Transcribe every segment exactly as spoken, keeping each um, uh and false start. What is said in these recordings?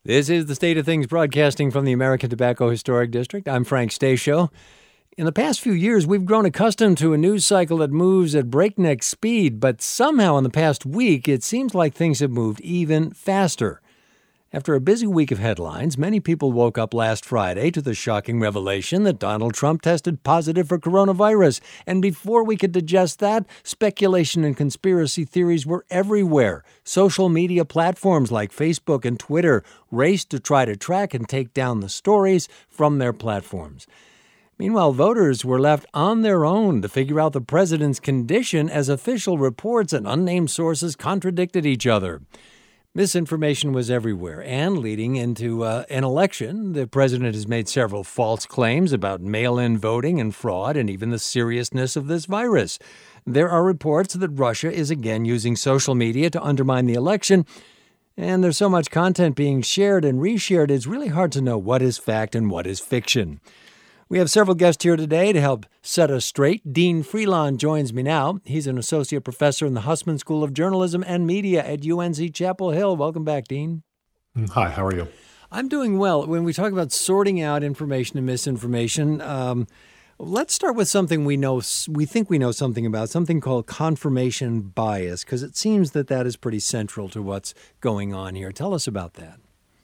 This is the State of Things broadcasting from the American Tobacco Historic District. I'm Frank Stasio. In the past few years, we've grown accustomed to a news cycle that moves at breakneck speed, but somehow in the past week, it seems like things have moved even faster. After a busy week of headlines, many people woke up last Friday to the shocking revelation that Donald Trump tested positive for coronavirus. And before we could digest that, speculation and conspiracy theories were everywhere. Social media platforms like Facebook and Twitter raced to try to track and take down the stories from their platforms. Meanwhile, voters were left on their own to figure out the president's condition as official reports and unnamed sources contradicted each other. Misinformation was everywhere, and leading into uh, an election, the president has made several false claims about mail-in voting and fraud and even the seriousness of this virus. There are reports that Russia is again using social media to undermine the election, and there's so much content being shared and reshared, it's really hard to know what is fact and what is fiction. We have several guests here today to help set us straight. Dean Freelon joins me now. He's an associate professor in the Hussman School of Journalism and Media at U N C Chapel Hill. Welcome back, Dean. Hi, how are you? I'm doing well. When we talk about sorting out information and misinformation, um, let's start with something we know, we think we know something about, something called confirmation bias, because it seems that that is pretty central to what's going on here. Tell us about that.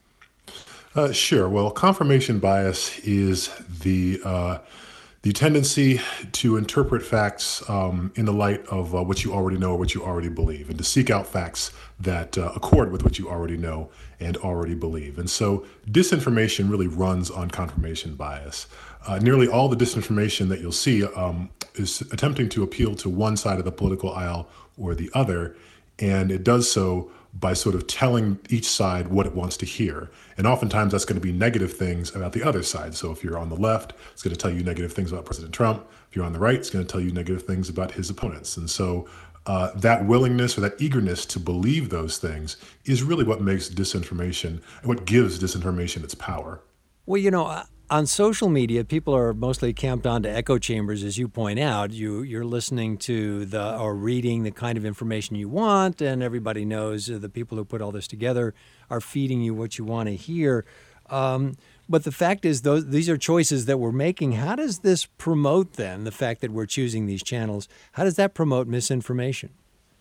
Uh, sure. Well, confirmation bias is the uh, the tendency to interpret facts um, in the light of uh, what you already know or what you already believe, and to seek out facts that uh, accord with what you already know and already believe. And so disinformation really runs on confirmation bias. Uh, nearly all the disinformation that you'll see um, is attempting to appeal to one side of the political aisle or the other, and it does so by sort of telling each side what it wants to hear. And oftentimes that's going to be negative things about the other side. So if you're on the left, it's going to tell you negative things about President Trump. If you're on the right, it's going to tell you negative things about his opponents. And so uh, that willingness or that eagerness to believe those things is really what makes disinformation, what gives disinformation its power. Well, you know, on social media, people are mostly camped onto echo chambers, as you point out. You, you're listening to the or reading the kind of information you want, and everybody knows the people who put all this together are feeding you what you want to hear. Um, but the fact is, those these are choices that we're making. How does this promote, then, the fact that we're choosing these channels? How does that promote misinformation?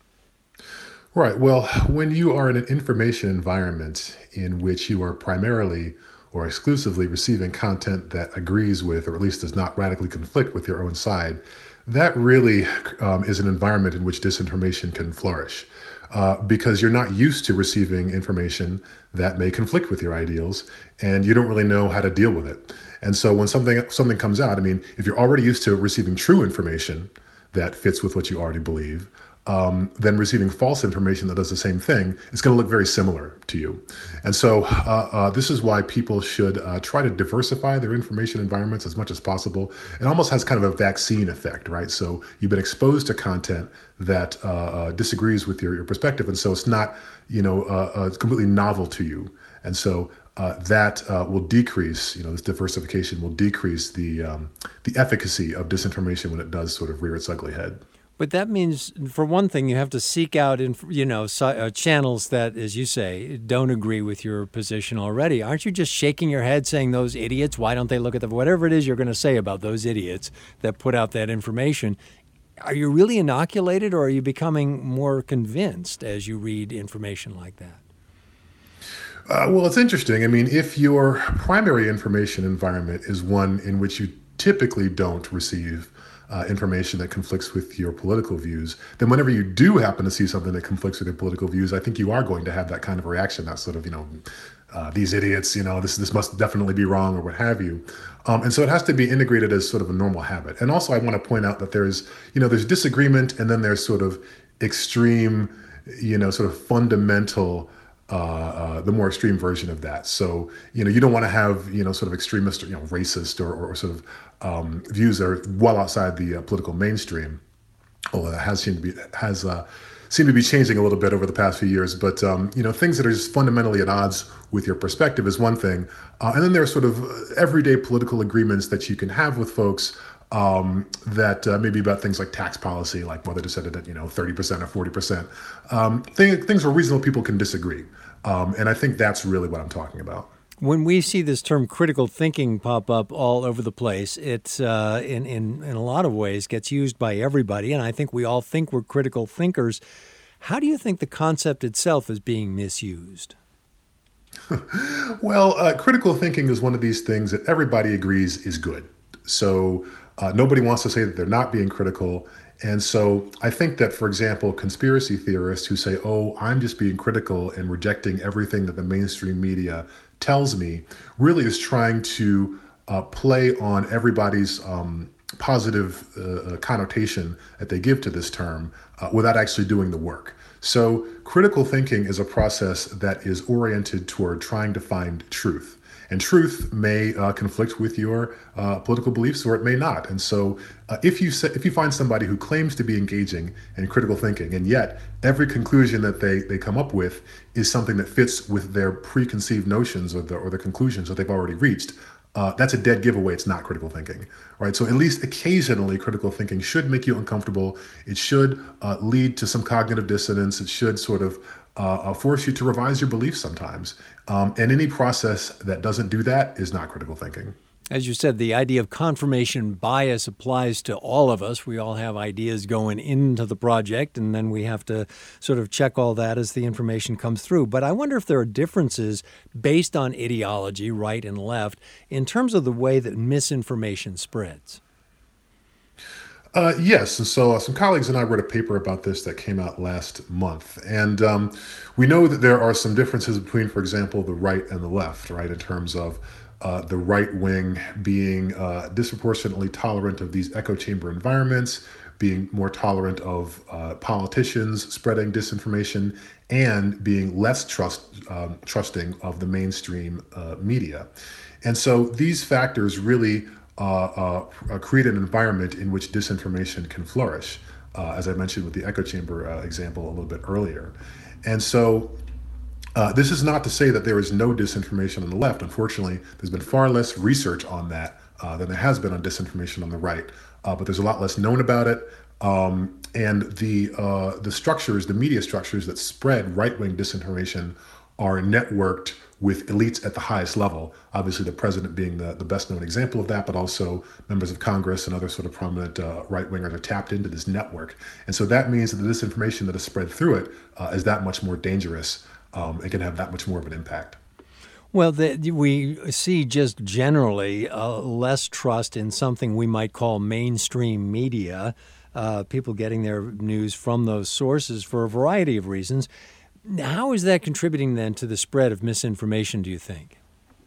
Right. Well, when you are in an information environment in which you are primarily or exclusively receiving content that agrees with, or at least does not radically conflict with your own side, that really um, is an environment in which disinformation can flourish. Uh, because you're not used to receiving information that may conflict with your ideals, and you don't really know how to deal with it. And so when something something comes out, I mean, if you're already used to receiving true information that fits with what you already believe, Um, then receiving false information that does the same thing is going to look very similar to you. And so uh, uh, this is why people should uh, try to diversify their information environments as much as possible. It almost has kind of a vaccine effect, right? So you've been exposed to content that uh, uh, disagrees with your, your perspective. And so it's not, you know, uh, uh, it's completely novel to you. And so uh, that uh, will decrease, you know, this diversification will decrease the um, the efficacy of disinformation when it does sort of rear its ugly head. But that means, for one thing, you have to seek out, you know, uh, channels that, as you say, don't agree with your position already. Aren't you just shaking your head saying, those idiots, why don't they look at the, whatever it is you're going to say about those idiots that put out that information? Are you really inoculated, or are you becoming more convinced as you read information like that? Uh, well, it's interesting. I mean, if your primary information environment is one in which you typically don't receive Uh, information that conflicts with your political views, then whenever you do happen to see something that conflicts with your political views, I think you are going to have that kind of reaction, that sort of, you know, uh, these idiots, you know, this this must definitely be wrong or what have you. Um, and so it has to be integrated as sort of a normal habit. And also I want to point out that there's, you know, there's disagreement, and then there's sort of extreme, you know, sort of fundamental Uh, uh, the more extreme version of that. So, you know, you don't want to have, you know, sort of extremist, or, you know, racist or, or sort of um, views that are well outside the uh, political mainstream. Although that has seemed to be has uh, seemed to be changing a little bit over the past few years. But um, you know, things that are just fundamentally at odds with your perspective is one thing, uh, and then there are sort of everyday political agreements that you can have with folks. Um, that uh, maybe about things like tax policy, like whether to set it at, you know, thirty percent or forty percent. Um, thing, things where reasonable people can disagree. Um, and I think that's really what I'm talking about. When we see this term critical thinking pop up all over the place, it, uh, in, in, in a lot of ways, gets used by everybody. And I think we all think we're critical thinkers. How do you think the concept itself is being misused? Well, uh, critical thinking is one of these things that everybody agrees is good. So uh, nobody wants to say that they're not being critical. And so I think that, for example, conspiracy theorists who say, oh, I'm just being critical and rejecting everything that the mainstream media tells me, really is trying to uh, play on everybody's um, positive uh, connotation that they give to this term uh, without actually doing the work. So critical thinking is a process that is oriented toward trying to find truth. And truth may uh, conflict with your uh, political beliefs, or it may not. And so, uh, if you say, if you find somebody who claims to be engaging in critical thinking, and yet every conclusion that they they come up with is something that fits with their preconceived notions or the or the conclusions that they've already reached, uh, that's a dead giveaway. It's not critical thinking, right? So at least occasionally, critical thinking should make you uncomfortable. It should uh, lead to some cognitive dissonance. It should sort of Uh, force you to revise your beliefs sometimes. Um, and any process that doesn't do that is not critical thinking. As you said, the idea of confirmation bias applies to all of us. We all have ideas going into the project, and then we have to sort of check all that as the information comes through. But I wonder if there are differences based on ideology, right and left, in terms of the way that misinformation spreads. Uh, yes, and so uh, some colleagues and I wrote a paper about this that came out last month, and um, we know that there are some differences between, for example, the right and the left, right, in terms of uh, the right wing being uh, disproportionately tolerant of these echo chamber environments, being more tolerant of uh, politicians spreading disinformation, and being less trust um, trusting of the mainstream uh, media. And so these factors really Uh, uh, uh, create an environment in which disinformation can flourish, uh, as I mentioned with the echo chamber uh, example a little bit earlier. And so uh, this is not to say that there is no disinformation on the left. Unfortunately, there's been far less research on that uh, than there has been on disinformation on the right, uh, but there's a lot less known about it. Um, and the uh, the structures, the media structures that spread right-wing disinformation are networked with elites at the highest level. Obviously, the president being the, the best known example of that, but also members of Congress and other sort of prominent uh, right-wingers are tapped into this network. And so that means that the disinformation that is spread through it uh, is that much more dangerous um, and can have that much more of an impact. Well, the, we see just generally uh, less trust in something we might call mainstream media, uh, people getting their news from those sources for a variety of reasons. How is that contributing then to the spread of misinformation, do you think?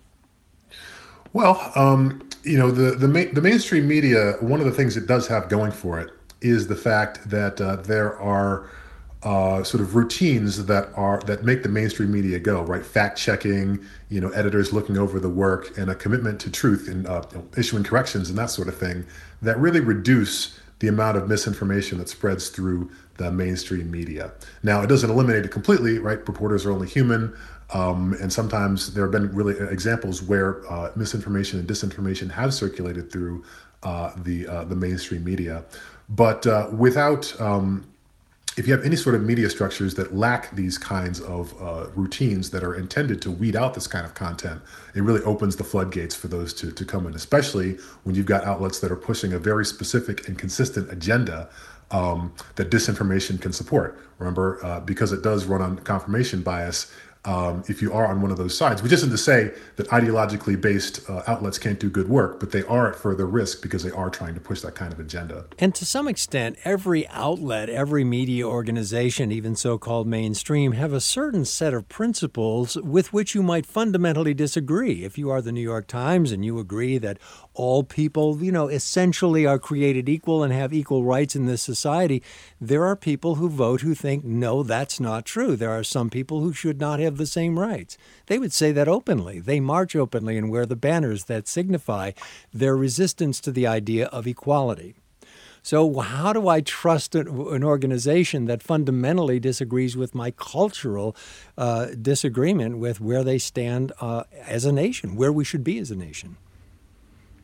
Well, um, you know, the the, ma- the mainstream media, one of the things it does have going for it is the fact that uh, there are uh, sort of routines that are that make the mainstream media go, right? Fact checking, you know, editors looking over the work, and a commitment to truth and uh, issuing corrections and that sort of thing that really reduce the amount of misinformation that spreads through the mainstream media. Now, it doesn't eliminate it completely, right? Reporters are only human. Um, and sometimes there have been really examples where uh, misinformation and disinformation have circulated through uh, the uh, the mainstream media. But uh, without, um, if you have any sort of media structures that lack these kinds of uh, routines that are intended to weed out this kind of content, it really opens the floodgates for those to, to come in, especially when you've got outlets that are pushing a very specific and consistent agenda um, that disinformation can support. Remember, uh, because it does run on confirmation bias, Um, if you are on one of those sides, which isn't to say that ideologically based uh, outlets can't do good work, but they are at further risk because they are trying to push that kind of agenda. And to some extent, every outlet, every media organization, even so-called mainstream, have a certain set of principles with which you might fundamentally disagree. If you are the New York Times and you agree that all people, you know, essentially are created equal and have equal rights in this society, there are people who vote who think, no, that's not true. There are some people who should not have the same rights. They would say that openly. They march openly and wear the banners that signify their resistance to the idea of equality. So how do I trust an organization that fundamentally disagrees with my cultural uh, disagreement with where they stand uh, as a nation, where we should be as a nation?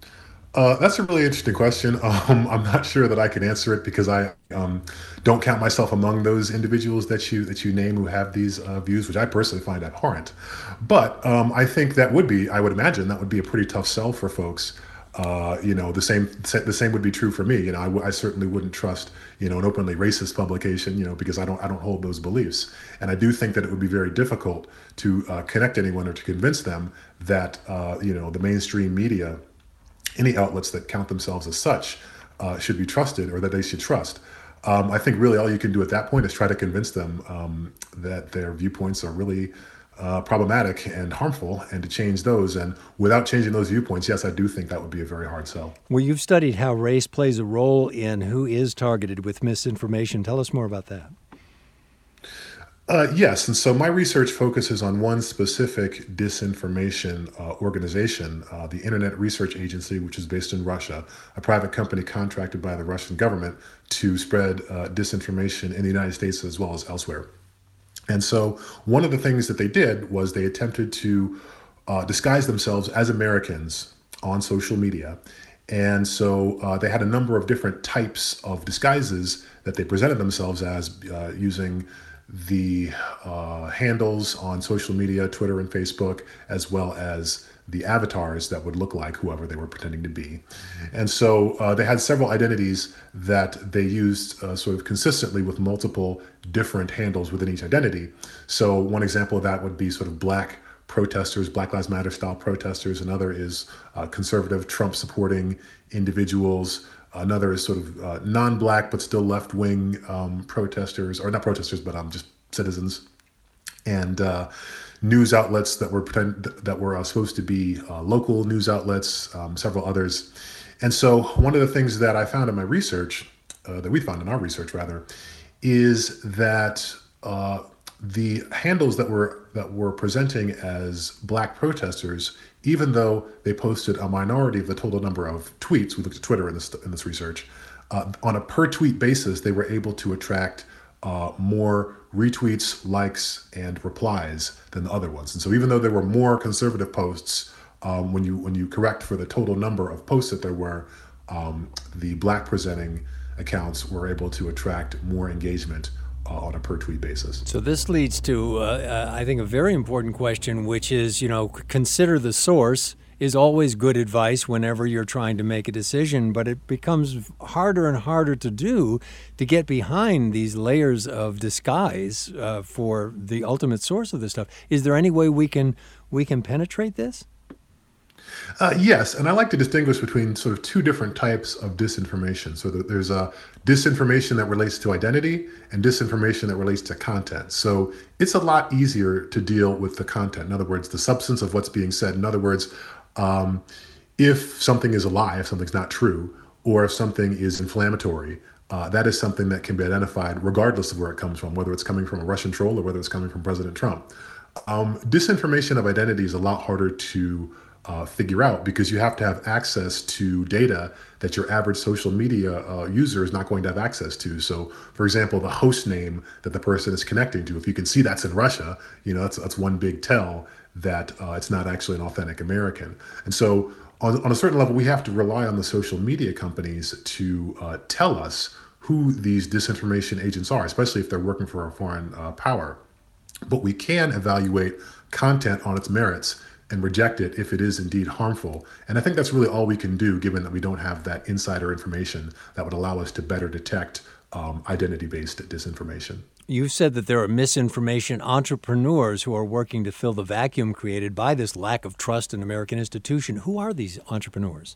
Uh, that's a really interesting question. Um, I'm not sure that I can answer it because I um, don't count myself among those individuals that you that you name who have these uh, views, which I personally find abhorrent. But um, I think that would be, I would imagine, that would be a pretty tough sell for folks. Uh, you know, the same the same would be true for me. You know, I, w- I certainly wouldn't trust you know an openly racist publication. You know, because I don't I don't hold those beliefs, and I do think that it would be very difficult to uh, connect anyone or to convince them that uh, you know the mainstream media, any outlets that count themselves as such, uh, should be trusted or that they should trust. Um, I think really all you can do at that point is try to convince them um, that their viewpoints are really uh, problematic and harmful, and to change those. And without changing those viewpoints, yes, I do think that would be a very hard sell. Well, you've studied how race plays a role in who is targeted with misinformation. Tell us more about that. Uh, yes, and so my research focuses on one specific disinformation uh, organization, uh, the Internet Research Agency, which is based in Russia, a private company contracted by the Russian government to spread uh, disinformation in the United States as well as elsewhere. And so one of the things that they did was they attempted to uh, disguise themselves as Americans on social media. And so uh, they had a number of different types of disguises that they presented themselves as uh, using the uh, handles on social media, Twitter and Facebook, as well as the avatars that would look like whoever they were pretending to be. And so uh, they had several identities that they used uh, sort of consistently with multiple different handles within each identity. So one example of that would be sort of black protesters, Black Lives Matter style protesters. Another is uh, conservative Trump supporting individuals. Another is sort of uh, non-black but still left-wing um, protesters, or not protesters, but um, just citizens, and uh, news outlets that were pretend that were uh, supposed to be uh, local news outlets, um, several others. And so, one of the things that I found in my research, uh, that we found in our research rather, is that uh, the handles that were that were presenting as black protesters, even though they posted a minority of the total number of tweets, we looked at Twitter in this in this research, uh, on a per tweet basis, they were able to attract uh, more retweets, likes, and replies than the other ones. And so, even though there were more conservative posts, um, when you when you correct for the total number of posts that there were, um, the black presenting accounts were able to attract more engagement uh, on a per tweet basis. So this leads to, uh, I think, a very important question, which is, you know, consider the source is always good advice whenever you're trying to make a decision, but it becomes harder and harder to do to get behind these layers of disguise uh, for the ultimate source of this stuff. Is there any way we can we can penetrate this? Uh, yes, and I like to distinguish between sort of two different types of disinformation. So that there's a disinformation that relates to identity and disinformation that relates to content. So it's a lot easier to deal with the content. In other words, the substance of what's being said. In other words, um, if something is a lie, if something's not true, or if something is inflammatory, uh, that is something that can be identified regardless of where it comes from, whether it's coming from a Russian troll or whether it's coming from President Trump. Um, disinformation of identity is a lot harder to Uh, figure out because you have to have access to data that your average social media uh, user is not going to have access to. So, for example, the host name that the person is connecting to, if you can see that's in Russia, you know, that's that's one big tell that uh, it's not actually an authentic American. And so, on, on a certain level, we have to rely on the social media companies to uh, tell us who these disinformation agents are, especially if they're working for a foreign uh, power. But we can evaluate content on its merits and reject it if it is indeed harmful. And I think that's really all we can do, given that we don't have that insider information that would allow us to better detect um, identity-based disinformation. You said that there are misinformation entrepreneurs who are working to fill the vacuum created by this lack of trust in American institution. Who are these entrepreneurs?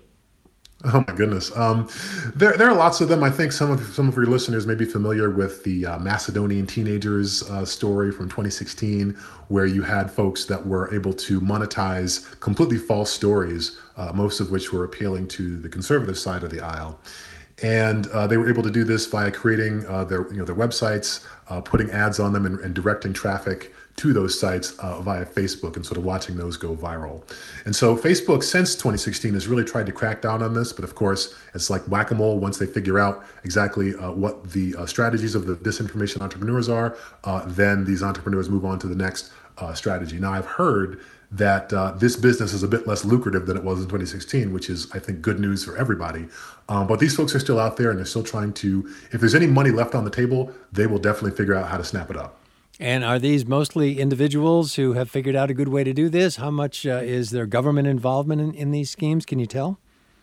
Oh my goodness. Um, there, there are lots of them. I think some of some of your listeners may be familiar with the uh, Macedonian teenagers uh, story from twenty sixteen, where you had folks that were able to monetize completely false stories, uh, most of which were appealing to the conservative side of the aisle. And uh, they were able to do this via creating uh, their, you know, their websites, uh, putting ads on them, and, and directing traffic to those sites uh, via Facebook, and sort of watching those go viral. And so Facebook, since twenty sixteen, has really tried to crack down on this. But of course, it's like whack-a-mole. Once they figure out exactly uh, what the uh, strategies of the disinformation entrepreneurs are, uh, then these entrepreneurs move on to the next uh, strategy. Now, I've heard that uh, this business is a bit less lucrative than it was in twenty sixteen, which is, I think, good news for everybody. Um, but these folks are still out there, and they're still trying to, if there's any money left on the table, they will definitely figure out how to snap it up. And are these mostly individuals who have figured out a good way to do this? How much uh, is there government involvement in, in these schemes? Can you tell?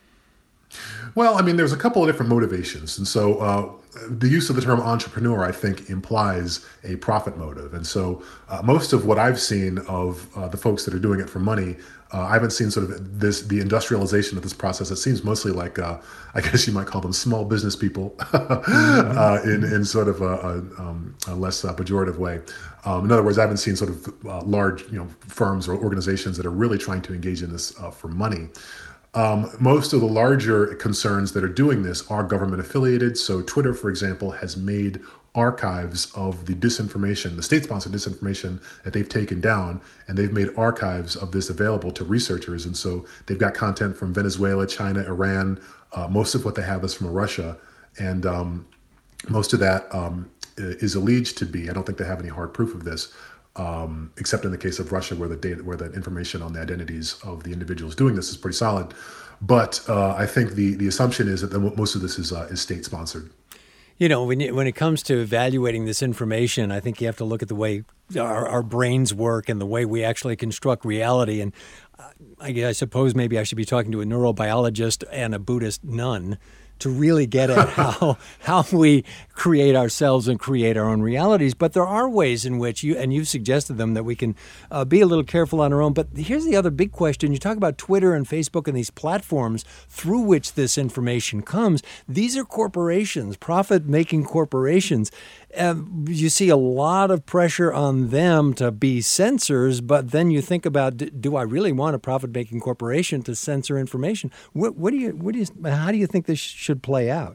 Well, I mean, there's a couple of different motivations. And so uh, the use of the term entrepreneur, I think, implies a profit motive. And so uh, most of what I've seen of uh, the folks that are doing it for money, uh, I haven't seen sort of this, the industrialization of this process. It seems mostly like, uh, I guess you might call them small business people mm-hmm. uh, in, in sort of a, a, um, a less uh, pejorative way. Um, in other words, I haven't seen sort of uh, large, you know, firms or organizations that are really trying to engage in this uh, for money. Um, most of the larger concerns that are doing this are government affiliated. So Twitter, for example, has made archives of the disinformation, the state-sponsored disinformation that they've taken down, and they've made archives of this available to researchers. And so they've got content from Venezuela, China, Iran. Uh, most of what they have is from Russia. And um, most of that um, is alleged to be, I don't think they have any hard proof of this, Um, except in the case of Russia, where the data, where the information on the identities of the individuals doing this is pretty solid. But uh, I think the the assumption is that the, most of this is uh, is state sponsored. You know, when you, when it comes to evaluating this information, I think you have to look at the way our, our brains work and the way we actually construct reality. And I, I suppose maybe I should be talking to a neurobiologist and a Buddhist nun to really get at how how we create ourselves and create our own realities. But there are ways in which you, and you've suggested them, that we can uh, be a little careful on our own. But here's the other big question. You talk about Twitter and Facebook and these platforms through which this information comes. These are corporations, profit-making corporations. Uh, you see a lot of pressure on them to be censors, but then you think about, do I really want a profit-making corporation to censor information? What, what do you, what do you, how do you think this should play out?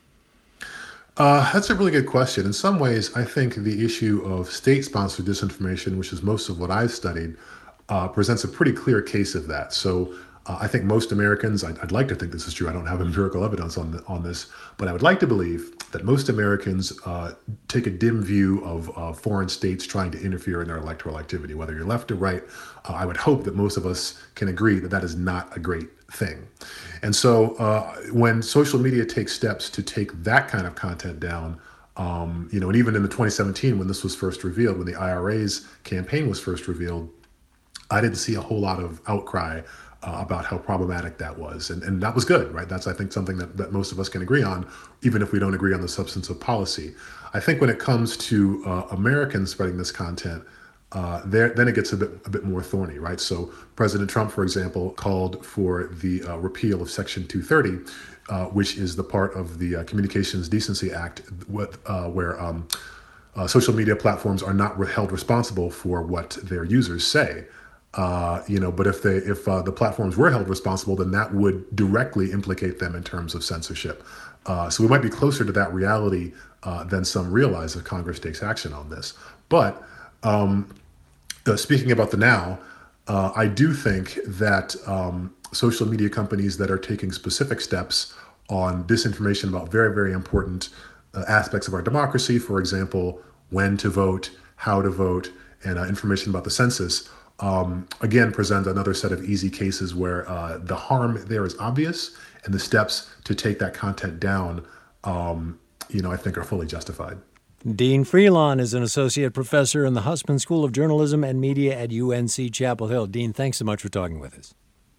Uh, that's a really good question. In some ways, I think the issue of state-sponsored disinformation, which is most of what I've studied, uh, presents a pretty clear case of that. So uh, I think most Americans, I'd, I'd like to think this is true. I don't have empirical evidence on the, on this, but I would like to believe that most Americans uh, take a dim view of uh, foreign states trying to interfere in their electoral activity. Whether you're left or right, uh, I would hope that most of us can agree that that is not a great thing. And so uh, when social media takes steps to take that kind of content down, um, you know, and even in the twenty seventeen, when this was first revealed, when the I R A's campaign was first revealed, I didn't see a whole lot of outcry uh, about how problematic that was. And, and that was good, right? That's, I think, something that, that most of us can agree on, even if we don't agree on the substance of policy. I think when it comes to uh, Americans spreading this content, Uh, there, then it gets a bit a bit more thorny, right? So President Trump, for example, called for the uh, repeal of Section two thirty, uh, which is the part of the uh, Communications Decency Act, with, uh, where um, uh, social media platforms are not re- held responsible for what their users say. Uh, you know, but if they if uh, the platforms were held responsible, then that would directly implicate them in terms of censorship. Uh, so we might be closer to that reality uh, than some realize if Congress takes action on this. But um, Uh, speaking about the now, uh, I do think that um, social media companies that are taking specific steps on disinformation about very, very important uh, aspects of our democracy, for example, when to vote, how to vote, and uh, information about the census, um, again, present another set of easy cases where uh, the harm there is obvious, and the steps to take that content down, um, you know, I think are fully justified. Dean Freelon is an associate professor in the Hussman School of Journalism and Media at U N C Chapel Hill. Dean, thanks so much for talking with us.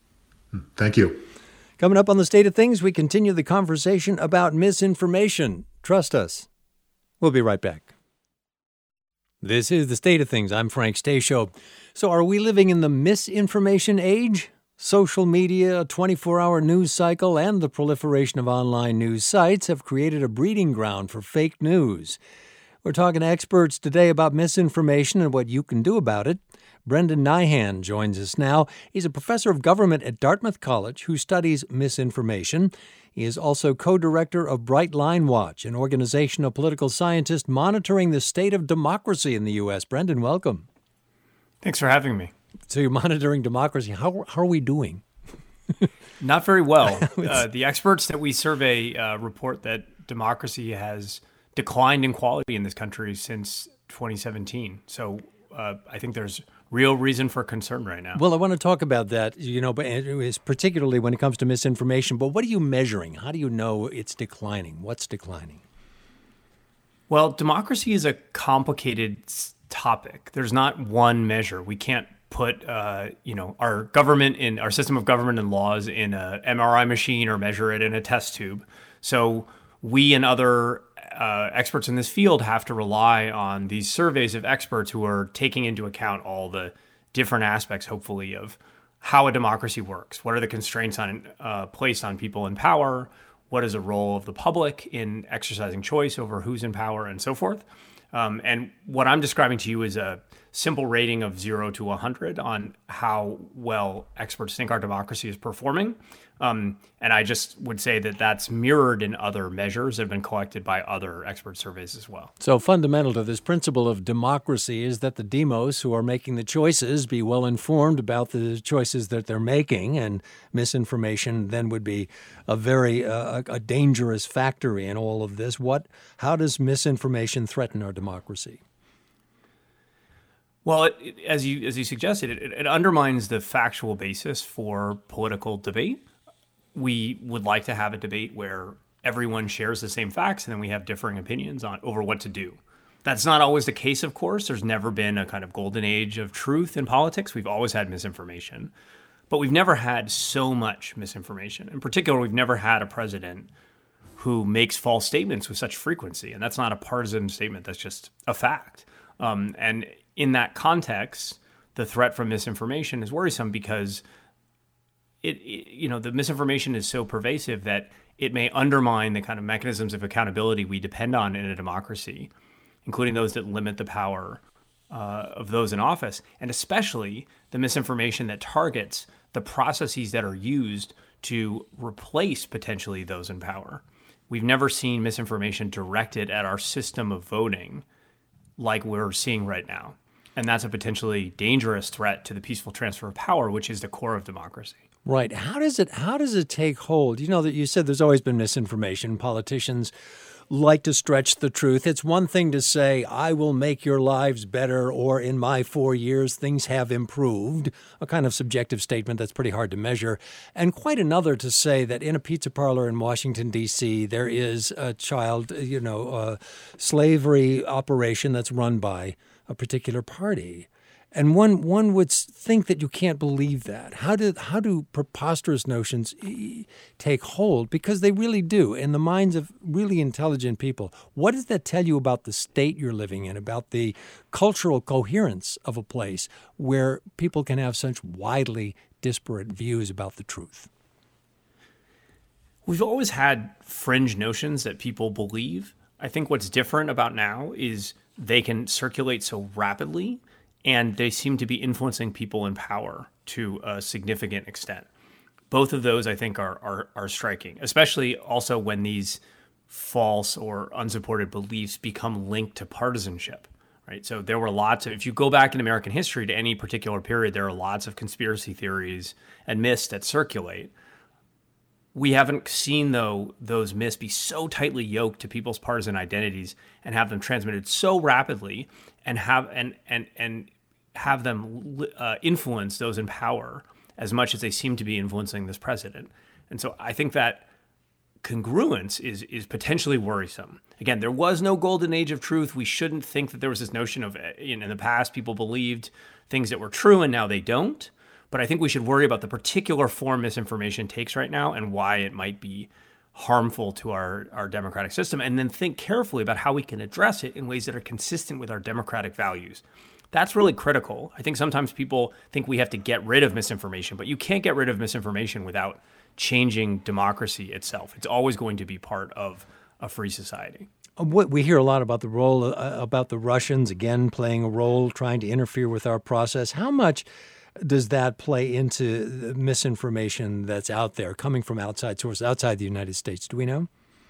Thank you. Coming up on The State of Things, we continue the conversation about misinformation. Trust us. We'll be right back. This is The State of Things. I'm Frank Stasio. So are we living in the misinformation age? Social media, a twenty-four hour news cycle, and the proliferation of online news sites have created a breeding ground for fake news. We're talking to experts today about misinformation and what you can do about it. Brendan Nyhan joins us now. He's a professor of government at Dartmouth College who studies misinformation. He is also co-director of Bright Line Watch, an organization of political scientists monitoring the state of democracy in the U S. Brendan, welcome. Thanks for having me. So you're monitoring democracy. How, how are we doing? Not very well. Uh, the experts that we survey uh, report that democracy has declined in quality in this country since twenty seventeen. So uh, I think there's real reason for concern right now. Well, I want to talk about that, you know, but it's particularly when it comes to misinformation. But what are you measuring? How do you know it's declining? What's declining? Well, democracy is a complicated topic. There's not one measure. We can't put, uh, you know, our government in our system of government and laws in a M R I machine or measure it in a test tube. So we and other uh, experts in this field have to rely on these surveys of experts who are taking into account all the different aspects, hopefully, of how a democracy works. What are the constraints on uh, placed on people in power? What is the role of the public in exercising choice over who's in power and so forth? Um, and what I'm describing to you is a simple rating of zero to one hundred on how well experts think our democracy is performing. Um, and I just would say that that's mirrored in other measures that have been collected by other expert surveys as well. So fundamental to this principle of democracy is that the demos who are making the choices be well informed about the choices that they're making, and misinformation then would be a very uh, a dangerous factor in all of this. What, how does misinformation threaten our democracy? Well, it, it, as you as you suggested, it, it undermines the factual basis for political debate. We would like to have a debate where everyone shares the same facts and then we have differing opinions on over what to do. That's not always the case, of course. There's never been a kind of golden age of truth in politics. We've always had misinformation, but we've never had so much misinformation. In particular, we've never had a president who makes false statements with such frequency. And that's not a partisan statement. That's just a fact. Um, and in that context, the threat from misinformation is worrisome because it, it, you know, the misinformation is so pervasive that it may undermine the kind of mechanisms of accountability we depend on in a democracy, including those that limit the power uh, of those in office, and especially the misinformation that targets the processes that are used to replace potentially those in power. We've never seen misinformation directed at our system of voting like we're seeing right now. And that's a potentially dangerous threat to the peaceful transfer of power, which is the core of democracy. Right. How does it how does it take hold? You know, that you said there's always been misinformation. Politicians like to stretch the truth. It's one thing to say, I will make your lives better, or in my four years, things have improved, a kind of subjective statement that's pretty hard to measure. And quite another to say that in a pizza parlor in Washington, D C, there is a child, you know, uh, slavery operation that's run by a particular party. And one one would think that you can't believe that. How do how do preposterous notions take hold? Because they really do in the minds of really intelligent people. What does that tell you about the state you're living in, about the cultural coherence of a place where people can have such widely disparate views about the truth? We've always had fringe notions that people believe. I think what's different about now is they can circulate so rapidly, and they seem to be influencing people in power to a significant extent. Both of those, I think, are are, are striking, especially also when these false or unsupported beliefs become linked to partisanship, right? So there were lots of, if you go back in American history to any particular period, there are lots of conspiracy theories and myths that circulate. We haven't seen, though, those myths be so tightly yoked to people's partisan identities and have them transmitted so rapidly and have and and and have them uh, influence those in power as much as they seem to be influencing this president. And so I think that congruence is is potentially worrisome. Again, there was no golden age of truth. We shouldn't think that there was this notion of, you know, in the past people believed things that were true and now they don't. But I think we should worry about the particular form misinformation takes right now and why it might be harmful to our, our democratic system, and then think carefully about how we can address it in ways that are consistent with our democratic values. That's really critical. I think sometimes people think we have to get rid of misinformation, but you can't get rid of misinformation without changing democracy itself. It's always going to be part of a free society. We hear a lot about the role, uh, about the Russians, again, playing a role, trying to interfere with our process. How much does that play into the misinformation that's out there, coming from outside sources, outside the United States? Do we know?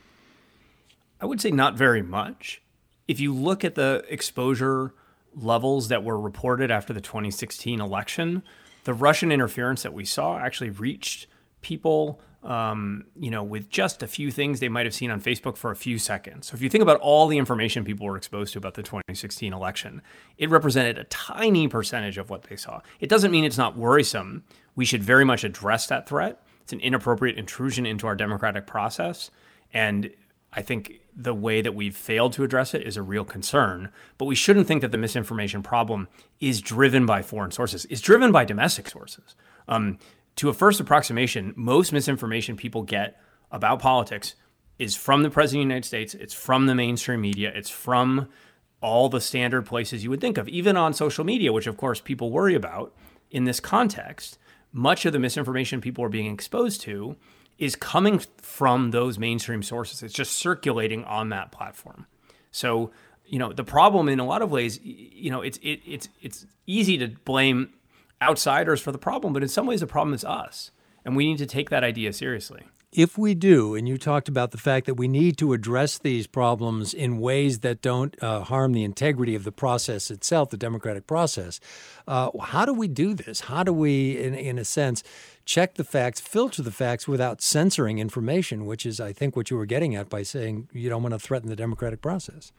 I would say not very much. If you look at the exposure levels that were reported after the twenty sixteen election, the Russian interference that we saw actually reached people, um, you know, with just a few things they might have seen on Facebook for a few seconds. So if you think about all the information people were exposed to about the twenty sixteen election, it represented a tiny percentage of what they saw. It doesn't mean it's not worrisome. We should very much address that threat. It's an inappropriate intrusion into our democratic process. And I think the way that we've failed to address it is a real concern. But we shouldn't think that the misinformation problem is driven by foreign sources. It's driven by domestic sources. Um, To a first approximation, most misinformation people get about politics is from the President of the United States. It's from the mainstream media. It's from all the standard places you would think of, even on social media, which of course people worry about. In this context, much of the misinformation people are being exposed to is coming from those mainstream sources. It's just circulating on that platform. So, you know, the problem in a lot of ways, you know, it's it, it's it's easy to blame outsiders for the problem, but in some ways the problem is us, and we need to take that idea seriously. If we do, and you talked about the fact that we need to address these problems in ways that don't uh, harm the integrity of the process itself, the democratic process, uh, how do we do this? How do we, in, in a sense, check the facts, filter the facts without censoring information, which is, I think, what you were getting at by saying you don't want to threaten the democratic process?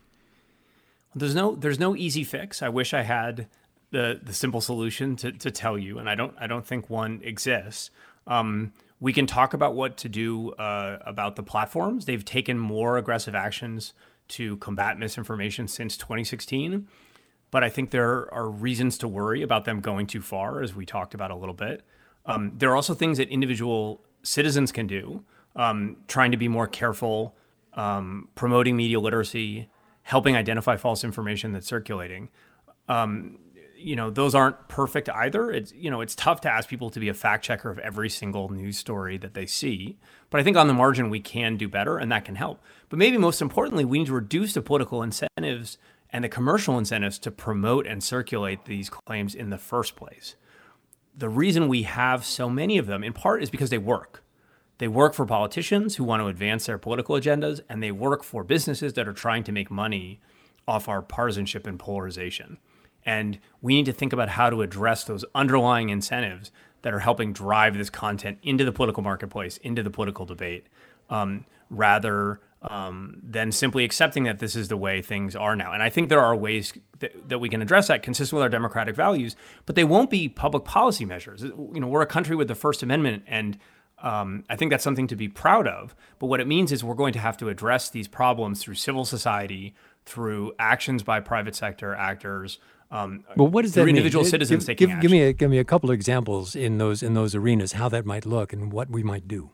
There's no there's no easy fix. I wish I had the the simple solution to, to tell you, and I don't I don't think one exists. Um, we can talk about what to do uh, about the platforms. They've taken more aggressive actions to combat misinformation since twenty sixteen, but I think there are reasons to worry about them going too far, as we talked about a little bit. Um, there are also things that individual citizens can do, um, trying to be more careful, um, promoting media literacy, helping identify false information that's circulating. Um, you know, those aren't perfect either. It's, you know, it's tough to ask people to be a fact checker of every single news story that they see. But I think on the margin, we can do better, and that can help. But maybe most importantly, we need to reduce the political incentives and the commercial incentives to promote and circulate these claims in the first place. The reason we have so many of them, in part, is because they work. They work for politicians who want to advance their political agendas, and they work for businesses that are trying to make money off our partisanship and polarization. And we need to think about how to address those underlying incentives that are helping drive this content into the political marketplace, into the political debate, um, rather um, than simply accepting that this is the way things are now. And I think there are ways that, that we can address that consistent with our democratic values, but they won't be public policy measures. You know, we're a country with the First Amendment, and um, I think that's something to be proud of. But what it means is we're going to have to address these problems through civil society, through actions by private sector actors. Um, well, what does that mean? Individual citizens give, taking give, action. Give me a, give me a couple of examples in those in those arenas, how that might look and what we might do.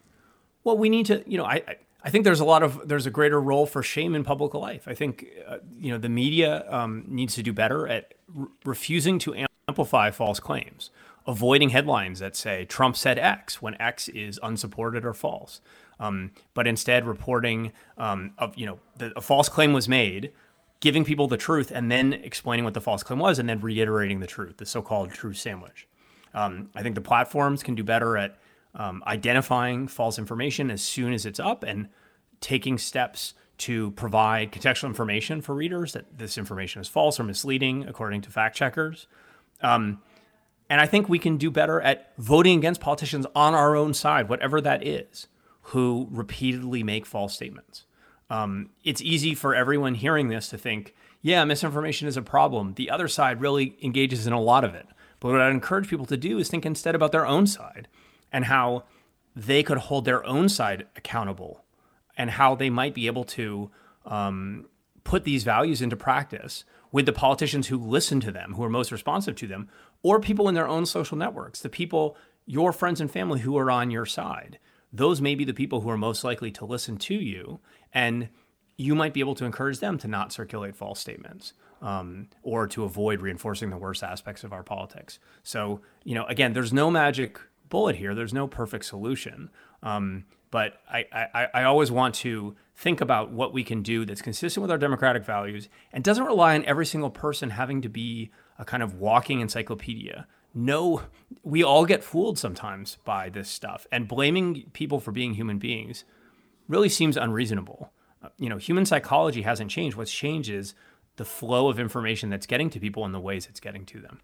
Well, we need to, you know, I I think there's a lot of there's a greater role for shame in public life. I think uh, you know the media um, needs to do better at re- refusing to amplify false claims, avoiding headlines that say Trump said X when X is unsupported or false, um, but instead reporting um, of you know the, a false claim was made, giving people the truth, and then explaining what the false claim was, and then reiterating the truth, the so-called truth sandwich. Um, I think the platforms can do better at um, identifying false information as soon as it's up and taking steps to provide contextual information for readers that this information is false or misleading, according to fact checkers. Um, and I think we can do better at voting against politicians on our own side, whatever that is, who repeatedly make false statements. Um, it's easy for everyone hearing this to think, yeah, misinformation is a problem. The other side really engages in a lot of it. But what I'd encourage people to do is think instead about their own side and how they could hold their own side accountable and how they might be able to um, put these values into practice with the politicians who listen to them, who are most responsive to them, or people in their own social networks, the people, your friends and family who are on your side. Those may be the people who are most likely to listen to you, and you might be able to encourage them to not circulate false statements um, or to avoid reinforcing the worst aspects of our politics. So, you know, again, there's no magic bullet here. There's no perfect solution. Um, but I, I, I always want to think about what we can do that's consistent with our democratic values and doesn't rely on every single person having to be a kind of walking encyclopedia. No, we all get fooled sometimes by this stuff, and blaming people for being human beings really seems unreasonable. Uh, you know, human psychology hasn't changed. What's changed is the flow of information that's getting to people and the ways it's getting to them.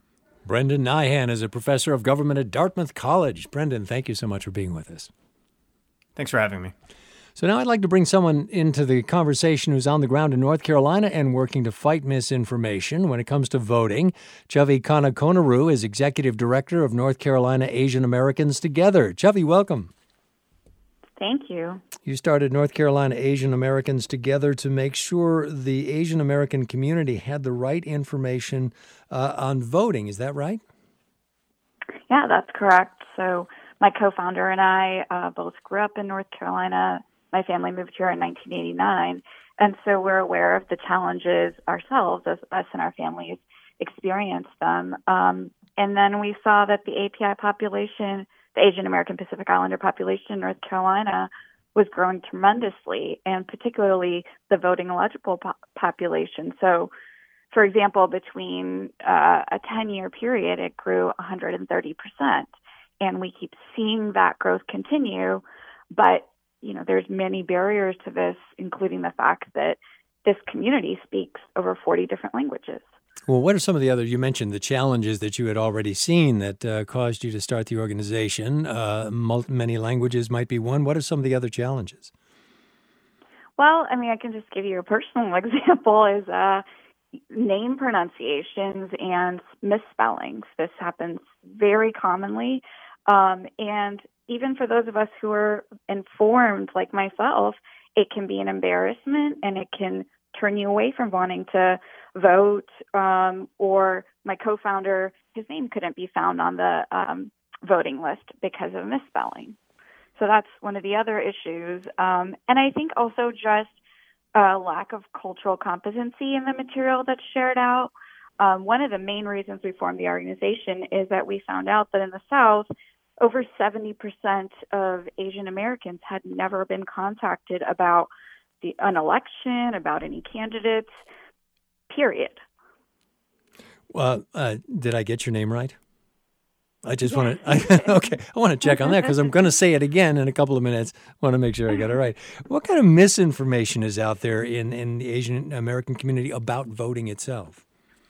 Brendan Nyhan is a professor of government at Dartmouth College. Brendan, thank you so much for being with us. Thanks for having me. So now I'd like to bring someone into the conversation who's on the ground in North Carolina and working to fight misinformation when it comes to voting. Chubby Kanakonaru is Executive Director of North Carolina Asian Americans Together. Chubby, welcome. Thank you. You started North Carolina Asian Americans Together to make sure the Asian American community had the right information uh, on voting. Is that right? Yeah, that's correct. So my co-founder and I uh, both grew up in North Carolina. My family moved here in nineteen eighty-nine, and so we're aware of the challenges ourselves, as us and our families experienced them. Um, and then we saw that the A P I population, the Asian American Pacific Islander population in North Carolina, was growing tremendously, and particularly the voting eligible po- population. So, for example, between uh, a ten-year period, it grew one hundred thirty percent, and we keep seeing that growth continue, but you know, there's many barriers to this, including the fact that this community speaks over forty different languages. Well, what are some of the other, you mentioned the challenges that you had already seen that uh, caused you to start the organization. Uh, multi, many languages might be one. What are some of the other challenges? Well, I mean, I can just give you a personal example is uh, name pronunciations and misspellings. This happens very commonly. Um, and even for those of us who are informed, like myself, it can be an embarrassment and it can turn you away from wanting to vote. Um, or my co-founder, his name couldn't be found on the um, voting list because of misspelling. So that's one of the other issues. Um, and I think also just a lack of cultural competency in the material that's shared out. Um, one of the main reasons we formed the organization is that we found out that in the South, over seventy percent of Asian Americans had never been contacted about the, an election, about any candidates, period. Well, uh, did I get your name right? I just Yeah. want to, okay, I want to check on that because I'm going to say it again in a couple of minutes. I want to make sure I got it right. What kind of misinformation is out there in, in the Asian American community about voting itself?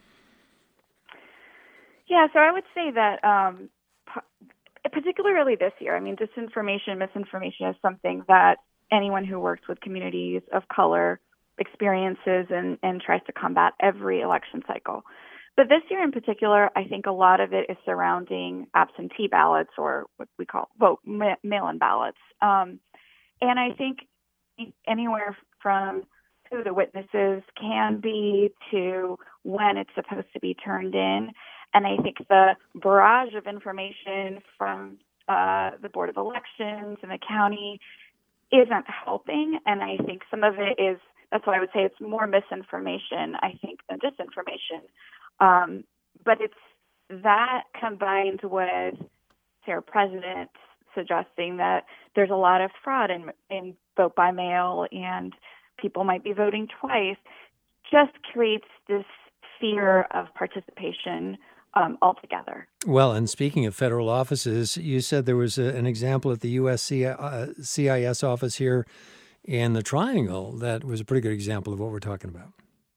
Yeah, so I would say that um, particularly this year, I mean, disinformation, misinformation is something that anyone who works with communities of color experiences and, and tries to combat every election cycle. But this year in particular, I think a lot of it is surrounding absentee ballots, or what we call vote ma- mail-in ballots. Um, and I think anywhere from who the witnesses can be to when it's supposed to be turned in. And I think the barrage of information from uh, the Board of Elections and the county isn't helping. And I think some of it is, that's why I would say it's more misinformation, I think, than disinformation. Um, but it's that combined with, say, our president suggesting that there's a lot of fraud in, in vote by mail and people might be voting twice, just creates this fear of participation um, altogether. Well, and speaking of federal offices, you said there was a, an example at the U S C I S office here in the Triangle that was a pretty good example of what we're talking about.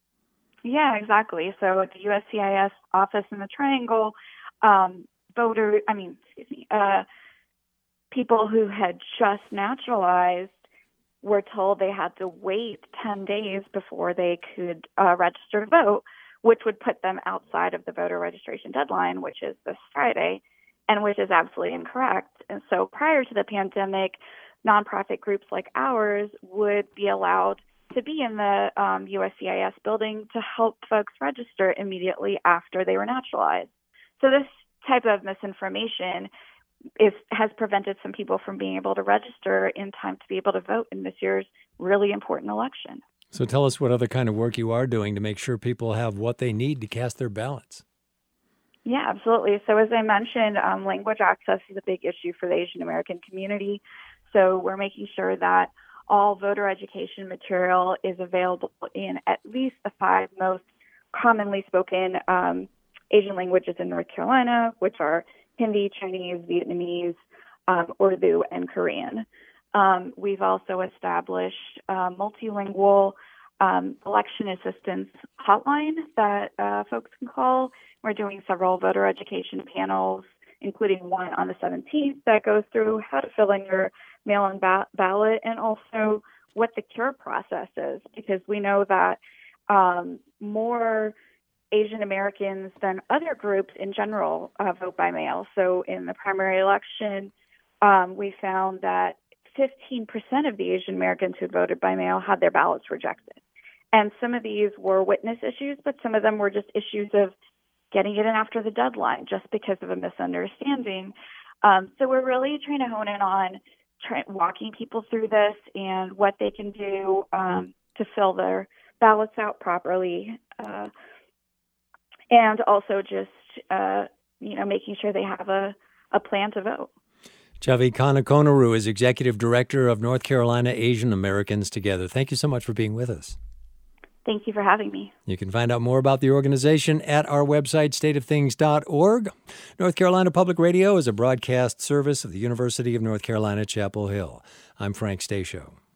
Yeah, exactly. So at the U S C I S office in the Triangle, um, voter, I mean, excuse me, uh, people who had just naturalized were told they had to wait ten days before they could uh, register to vote, which would put them outside of the voter registration deadline, which is this Friday, and which is absolutely incorrect. And so prior to the pandemic, nonprofit groups like ours would be allowed to be in the um, U S C I S building to help folks register immediately after they were naturalized. So this type of misinformation is, has prevented some people from being able to register in time to be able to vote in this year's really important election. So tell us what other kind of work you are doing to make sure people have what they need to cast their ballots. Yeah, absolutely. So as I mentioned, um, language access is a big issue for the Asian American community. So we're making sure that all voter education material is available in at least the five most commonly spoken um, Asian languages in North Carolina, which are Hindi, Chinese, Vietnamese, um, Urdu, and Korean. Um, we've also established uh, multilingual um, election assistance hotline that uh, folks can call. We're doing several voter education panels, including one on the seventeenth that goes through how to fill in your mail-in ba- ballot and also what the cure process is, because we know that um, more Asian Americans than other groups in general uh, vote by mail. So in the primary election, um, we found that fifteen percent of the Asian Americans who voted by mail had their ballots rejected. And some of these were witness issues, but some of them were just issues of getting it in after the deadline just because of a misunderstanding. Um, so we're really trying to hone in on try, walking people through this and what they can do um, to fill their ballots out properly. Uh, and also just, uh, you know, making sure they have a, a plan to vote. Chavi Kanakonaru is Executive Director of North Carolina Asian Americans Together. Thank you so much for being with us. Thank you for having me. You can find out more about the organization at our website, state of things dot org. North Carolina Public Radio is a broadcast service of the University of North Carolina, Chapel Hill. I'm Frank Stasio.